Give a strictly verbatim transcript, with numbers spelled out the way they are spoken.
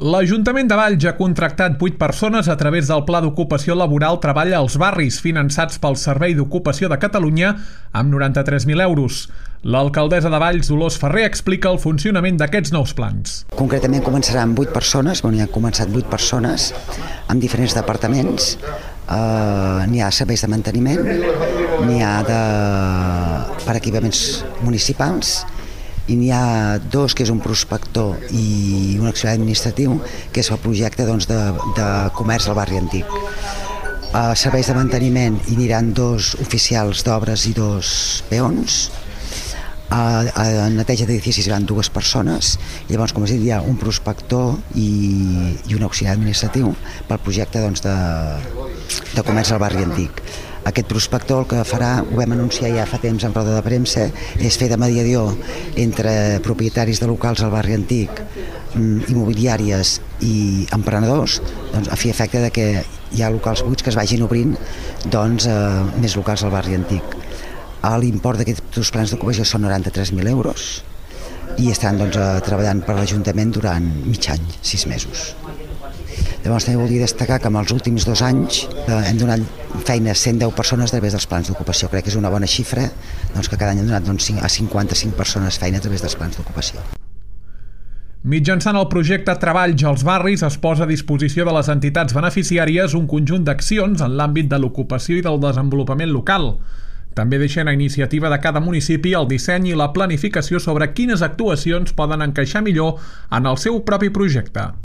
L'Ajuntament de Valls ha contractat vuit persones a través del Pla d'Ocupació Laboral Treball als Barris, finançats pel Servei d'Ocupació de Catalunya amb noranta-tres mil euros. L'alcaldessa de Valls, Dolors Ferrer, explica el funcionament d'aquests nous plans. Concretament començaran vuit persones, bueno, hi han començat vuit persones amb diferents departaments. Uh, n'hi ha serveis de manteniment, n'hi ha de... per equipaments municipals, i n'hi ha dos, que és un prospector i un auxiliar administratiu, que és el projecte doncs, de, de comerç al barri antic. A serveis de manteniment hi aniran dos oficials d'obres i dos peons. A, a neteja d'edificis hi van dues persones, i llavors, com us he dit, hi ha un prospector i, i un auxiliar administratiu pel projecte doncs, de, de comerç al barri antic. Aquest prospector el que farà, ho vam anunciar ja fa temps en roda de premsa, és fer de mediador entre propietaris de locals al barri antic, immobiliàries i emprenedors, doncs, a fi i efecte de que hi ha locals buits que es vagin obrint doncs, eh, més locals al barri antic. L'import d'aquests plans d'ocupació són noranta-tres mil euros i estan doncs, treballant per l'Ajuntament durant mig any, sis mesos. Llavors també volia destacar que en els últims dos anys eh, hem donat feina a cent deu persones a través dels plans d'ocupació. Crec que és una bona xifra, doncs, que cada any hem donat doncs, a cinquanta-cinc persones feina a través dels plans d'ocupació. Mitjançant el projecte Treballs als Barris es posa a disposició de les entitats beneficiàries un conjunt d'accions en l'àmbit de l'ocupació i del desenvolupament local. També deixen a iniciativa de cada municipi el disseny i la planificació sobre quines actuacions poden encaixar millor en el seu propi projecte.